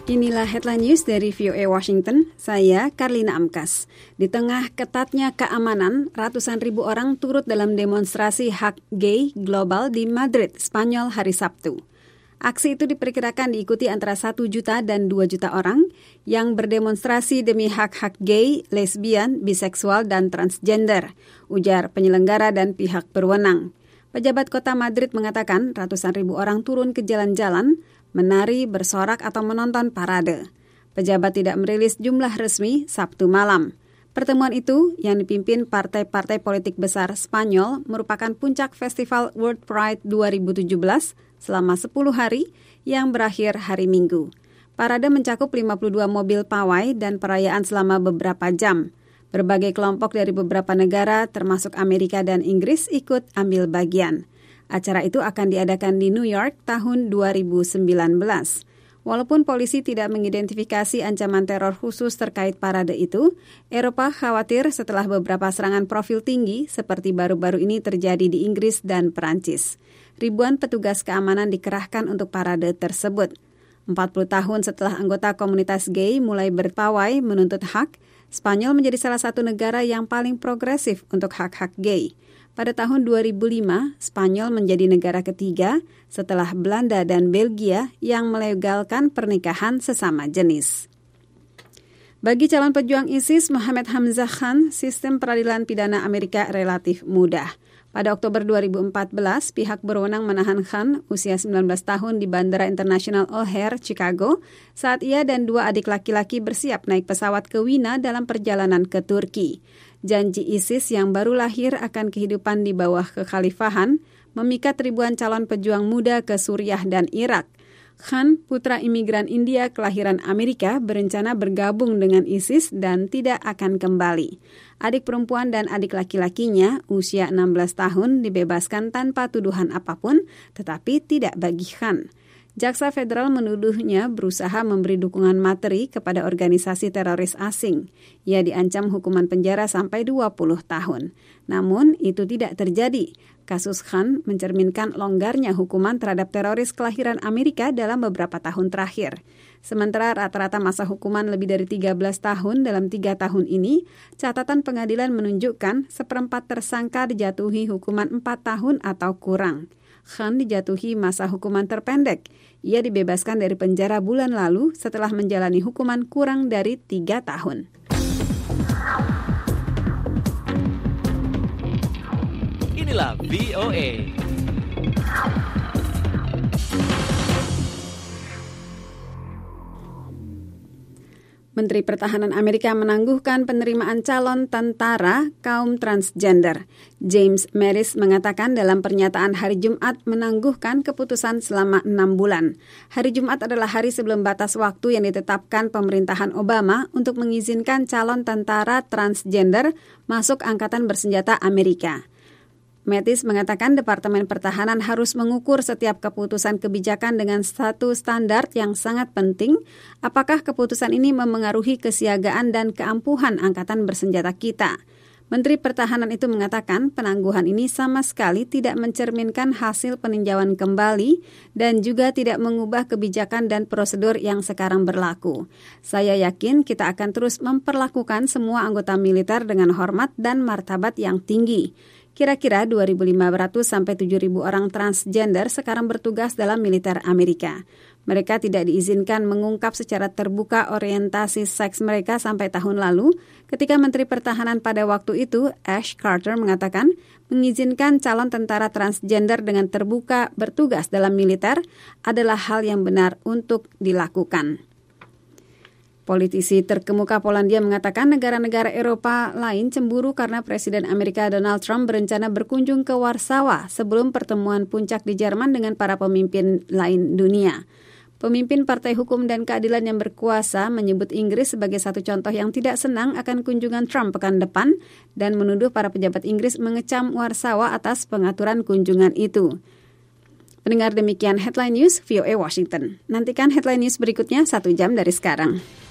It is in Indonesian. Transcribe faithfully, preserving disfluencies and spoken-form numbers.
Inilah headline news dari V O A Washington, saya Karlina Amkas. Di tengah ketatnya keamanan, ratusan ribu orang turut dalam demonstrasi hak gay global di Madrid, Spanyol hari Sabtu. Aksi itu diperkirakan diikuti antara satu juta dan dua juta orang yang berdemonstrasi demi hak-hak gay, lesbian, biseksual, dan transgender, ujar penyelenggara dan pihak berwenang. Pejabat kota Madrid mengatakan ratusan ribu orang turun ke jalan-jalan, menari, bersorak, atau menonton parade. Pejabat tidak merilis jumlah resmi Sabtu malam. Pertemuan itu, yang dipimpin partai-partai politik besar Spanyol, merupakan puncak Festival World Pride dua ribu tujuh belas selama sepuluh hari yang berakhir hari Minggu. Parade mencakup lima puluh dua mobil pawai dan perayaan selama beberapa jam. Berbagai kelompok dari beberapa negara, termasuk Amerika dan Inggris, ikut ambil bagian. Acara itu akan diadakan di New York tahun dua ribu sembilan belas. Walaupun polisi tidak mengidentifikasi ancaman teror khusus terkait parade itu, Eropa khawatir setelah beberapa serangan profil tinggi seperti baru-baru ini terjadi di Inggris dan Perancis. Ribuan petugas keamanan dikerahkan untuk parade tersebut. empat puluh tahun setelah anggota komunitas gay mulai berpawai menuntut hak, Spanyol menjadi salah satu negara yang paling progresif untuk hak-hak gay. Pada tahun dua ribu lima, Spanyol menjadi negara ketiga setelah Belanda dan Belgia yang melegalkan pernikahan sesama jenis. Bagi calon pejuang ISIS, Mohammed Hamzah Khan, sistem peradilan pidana Amerika relatif mudah. Pada Oktober dua ribu empat belas, pihak berwenang menahan Khan, usia sembilan belas tahun, di Bandara Internasional O'Hare, Chicago, saat ia dan dua adik laki-laki bersiap naik pesawat ke Wina dalam perjalanan ke Turki. Janji ISIS yang baru lahir akan kehidupan di bawah kekhalifahan memikat ribuan calon pejuang muda ke Suriah dan Irak. Khan, putra imigran India kelahiran Amerika, berencana bergabung dengan ISIS dan tidak akan kembali. Adik perempuan dan adik laki-lakinya, usia enam belas tahun, dibebaskan tanpa tuduhan apapun, tetapi tidak bagi Khan. Jaksa Federal menuduhnya berusaha memberi dukungan materi kepada organisasi teroris asing. Ia diancam hukuman penjara sampai dua puluh tahun. Namun, itu tidak terjadi. Kasus Khan mencerminkan longgarnya hukuman terhadap teroris kelahiran Amerika dalam beberapa tahun terakhir. Sementara rata-rata masa hukuman lebih dari tiga belas tahun dalam tiga tahun ini, catatan pengadilan menunjukkan seperempat tersangka dijatuhi hukuman empat tahun atau kurang. Khan dijatuhi masa hukuman terpendek. Ia dibebaskan dari penjara bulan lalu setelah menjalani hukuman kurang dari tiga tahun. Inilah V O A. Menteri Pertahanan Amerika menangguhkan penerimaan calon tentara kaum transgender. James Mattis mengatakan dalam pernyataan hari Jumat menangguhkan keputusan selama enam bulan. Hari Jumat adalah hari sebelum batas waktu yang ditetapkan pemerintahan Obama untuk mengizinkan calon tentara transgender masuk Angkatan Bersenjata Amerika. Mattis mengatakan Departemen Pertahanan harus mengukur setiap keputusan kebijakan dengan satu standar yang sangat penting, apakah keputusan ini memengaruhi kesiagaan dan keampuhan Angkatan Bersenjata kita. Menteri Pertahanan itu mengatakan penangguhan ini sama sekali tidak mencerminkan hasil peninjauan kembali dan juga tidak mengubah kebijakan dan prosedur yang sekarang berlaku. Saya yakin kita akan terus memperlakukan semua anggota militer dengan hormat dan martabat yang tinggi. Kira-kira dua ribu lima ratus sampai tujuh ribu orang transgender sekarang bertugas dalam militer Amerika. Mereka tidak diizinkan mengungkap secara terbuka orientasi seks mereka sampai tahun lalu, ketika Menteri Pertahanan pada waktu itu, Ash Carter, mengatakan mengizinkan calon tentara transgender dengan terbuka bertugas dalam militer adalah hal yang benar untuk dilakukan. Politisi terkemuka Polandia mengatakan negara-negara Eropa lain cemburu karena Presiden Amerika Donald Trump berencana berkunjung ke Warsawa sebelum pertemuan puncak di Jerman dengan para pemimpin lain dunia. Pemimpin Partai Hukum dan Keadilan yang berkuasa menyebut Inggris sebagai satu contoh yang tidak senang akan kunjungan Trump pekan depan dan menuduh para pejabat Inggris mengecam Warsawa atas pengaturan kunjungan itu. Pendengar, demikian Headline News V O A Washington. Nantikan Headline News berikutnya satu jam dari sekarang.